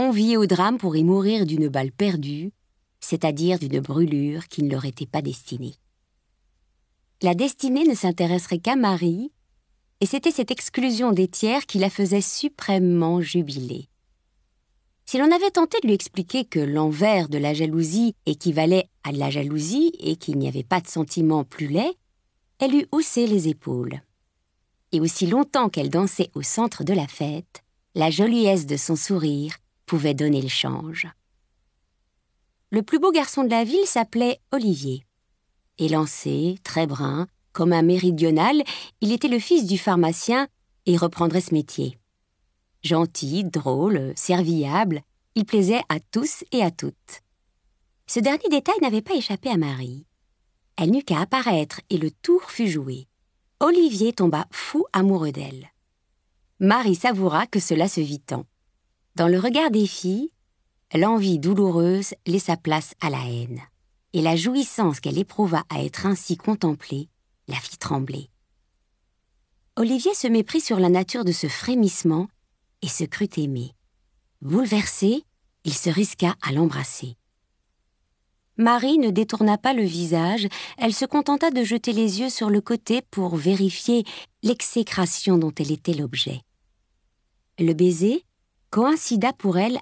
conviés au drame pour y mourir d'une balle perdue, c'est-à-dire d'une brûlure qui ne leur était pas destinée. La destinée ne s'intéresserait qu'à Marie, et c'était cette exclusion des tiers qui la faisait suprêmement jubiler. Si l'on avait tenté de lui expliquer que l'envers de la jalousie équivalait à de la jalousie et qu'il n'y avait pas de sentiment plus laid, elle eût haussé les épaules. Et aussi longtemps qu'elle dansait au centre de la fête, la joliesse de son sourire pouvait donner le change. Le plus beau garçon de la ville s'appelait Olivier. Élancé, très brun, comme un méridional, il était le fils du pharmacien et reprendrait ce métier. Gentil, drôle, serviable, il plaisait à tous et à toutes. Ce dernier détail n'avait pas échappé à Marie. Elle n'eut qu'à apparaître et le tour fut joué. Olivier tomba fou amoureux d'elle. Marie savoura que cela se vit tant. Dans le regard des filles, l'envie douloureuse laissa place à la haine, et la jouissance qu'elle éprouva à être ainsi contemplée la fit trembler. Olivier se méprit sur la nature de ce frémissement et se crut aimé. Bouleversé, il se risqua à l'embrasser. Marie ne détourna pas le visage, elle se contenta de jeter les yeux sur le côté pour vérifier l'exécration dont elle était l'objet. Le baiser coïncida pour elle